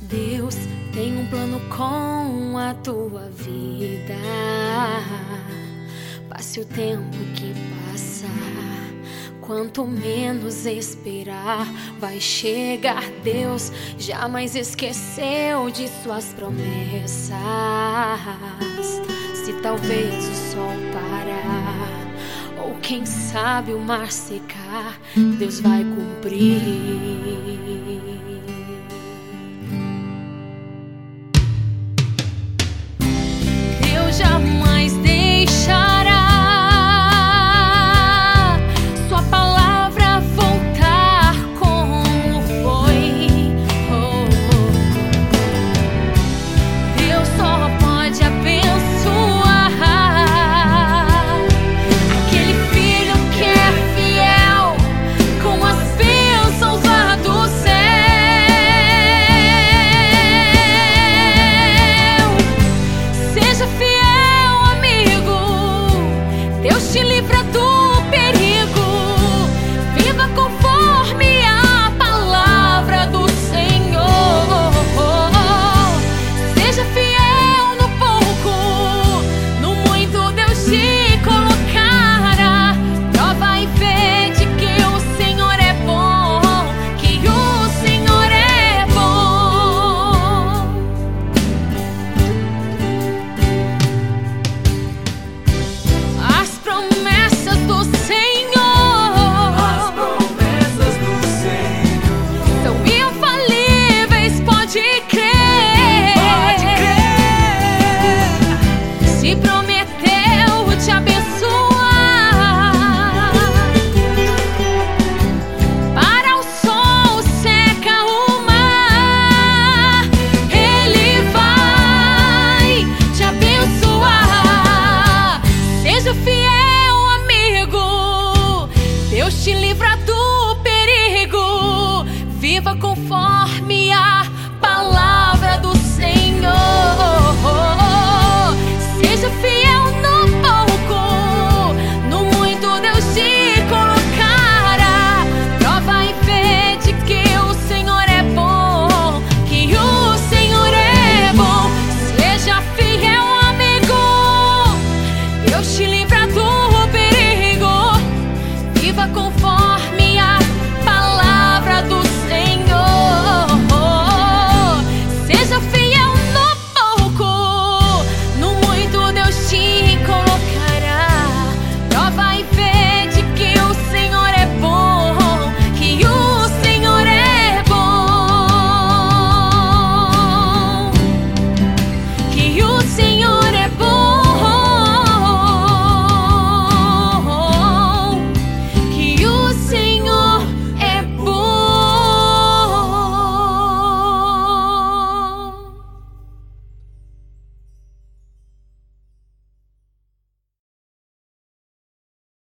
Deus tem um plano com a tua vida. Passe o tempo que passar, quanto menos esperar, vai chegar. Deus jamais esqueceu de suas promessas. Se talvez o sol parar, ou quem sabe o mar secar, Deus vai cumprir. Jamais deixará sua palavra voltar como foi. Deus só pode abençoar aquele filho que é fiel com as bênçãos lá do céu. Seja fiel, Deus te livra do perigo. Viva conforme a palavra do Senhor. Seja fiel no pouco, no muito Deus te colocará. Prova e vê de que o Senhor é bom, que o Senhor é bom. As promessas do Senhor são infalíveis, pode crer. Se prometeu te abençoar, para o sol seca o mar, Ele vai te abençoar. Seja fiel, amigo, Deus te livra do perigo. Viva conforme a